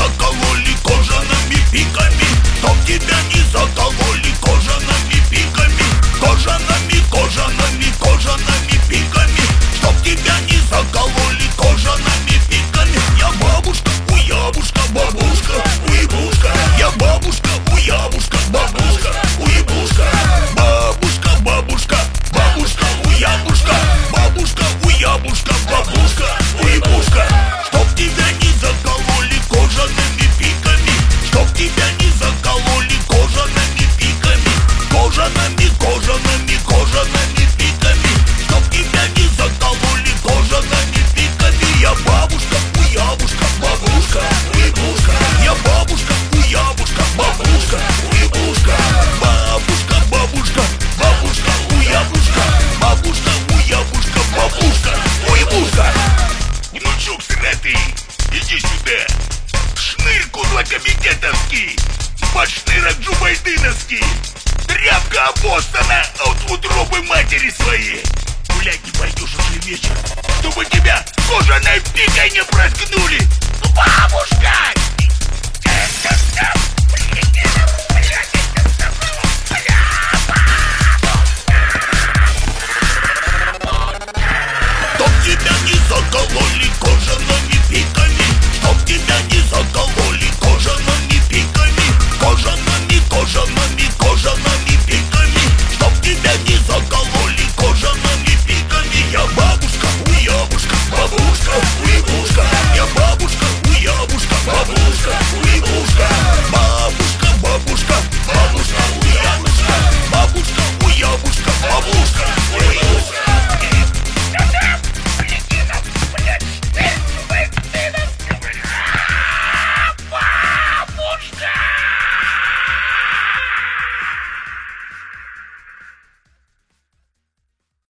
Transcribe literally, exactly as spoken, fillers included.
закололи кожаными пиками, чтоб тебя не закололи кожаными пиками, кожаными, кожаными, кожаными пиками, чтоб тебя не закололи кожаными пиками. Я бабушка, уябушка, бабушка, уебушка. Я бабушка, уябушка, бабушка, уебушка. Бабушка, бабушка, бабушка, уябушка. Бабушка, уябушка, бабушка, уебушка. Чтоб тебя не закололи кожаными пиками, чтоб тебя не закололи кожаными пиками, кожаными, кожаными, кожаными пиками, чтоб тебя не закололи кожаными пиками. Я бабушка, уябушка, бабушка, уебушка. Я бабушка, уябушка, бабушка, уебушка. Бабушка, бабушка, бабушка, уябушка. Бабушка, уябушка, бабушка, уебушка. Внучок сратый, иди сюда. Шнырь кудлокомитетовский, башнырок джубайдыновский, тряпка обоссана от утробы матери своей. Гулять не пойдешь уже вечер, чтобы тебя кожаной пикой не проткнули. Бабу!